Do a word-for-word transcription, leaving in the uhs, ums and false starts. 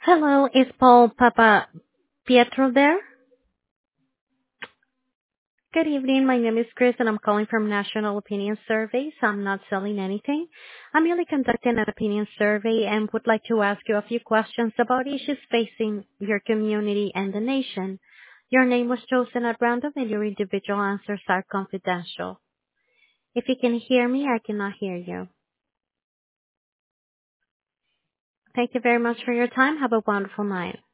Hello, is Paul Papa Pietro there? Good evening. My name is Chris, and I'm calling from National Opinion Surveys. I'm not selling anything. I'm merely conducting an opinion survey and would like to ask you a few questions about issues facing your community and the nation. Your name was chosen at random, and your individual answers are confidential. If you can hear me, I cannot hear you. Thank you very much for your time. Have a wonderful night.